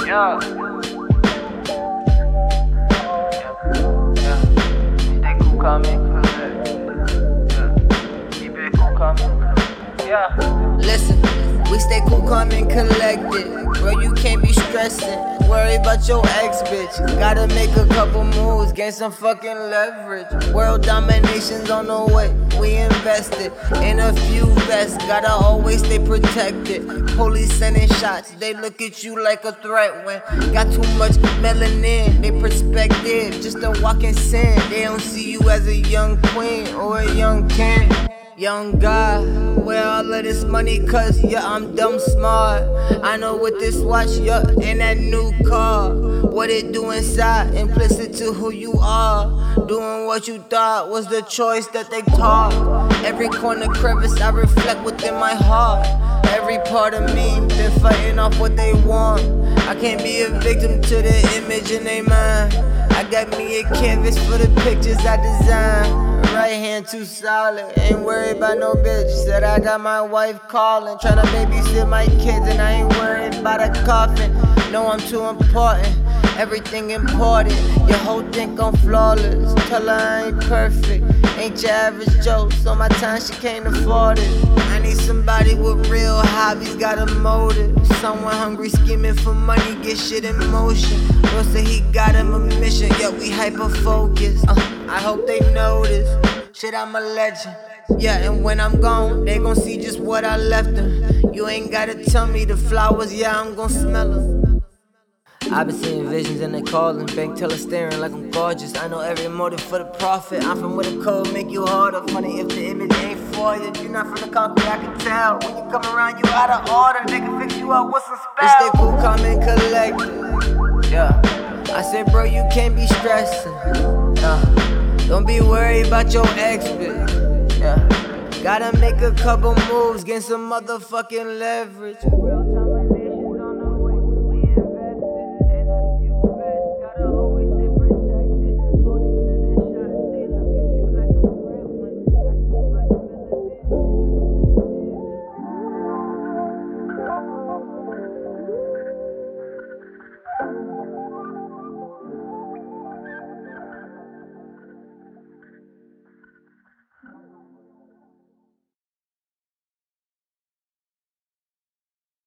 Yeah. Stay cool, coming. Keep it cool, coming. Yeah. Listen, we stay cool, calm, and collected. Bro, you can't be stressing. Worry about your ex, bitch. Gotta make a couple moves, gain some fucking leverage. World domination's on the way. We invested in a few vests. Gotta always stay protected. Police sending shots, they look at you like a threat when got too much melanin. They perspective, just a walking sin. They don't see you as a young queen or a young king. Young guy, where all of this money, cause yeah, I'm dumb smart. I know with this watch, yeah, and that new car. What it do inside, implicit to who you are. Doing what you thought was the choice that they taught. Every corner crevice I reflect within my heart. Every part of me been fighting off what they want. I can't be a victim to the image in their mind. I got me a canvas for the pictures I design. Right hand too solid, ain't worried about no bitch. Said I got my wife calling, tryna babysit my kids, and I ain't worried about a coffin. No, I'm too important, everything important. Your whole think I'm flawless, tell her I ain't perfect. Ain't your average Joe, so my time she can't afford it. I need somebody with real hobbies, got a motive. Someone hungry, scheming for money, get shit in motion. Bro said he got him a mission, yeah, we hyper focused. I hope they notice, shit, I'm a legend. Yeah, and when I'm gone, they gon' see just what I left them. You ain't gotta tell me the flowers, yeah, I'm gon' smell them. I've been seeing visions in the calling, bank teller staring like I'm gorgeous. I know every motive for the profit. I'm from where the code make you harder. Funny if the image ain't for you. You're not from the concrete, I can tell. When you come around, you out of order. They can fix you up with some spell. Stay cool, calm, and collected. Yeah, I said, bro, you can't be stressing. Don't be worried about your ex, bitch. Yeah, gotta make a couple moves, gain some motherfucking leverage.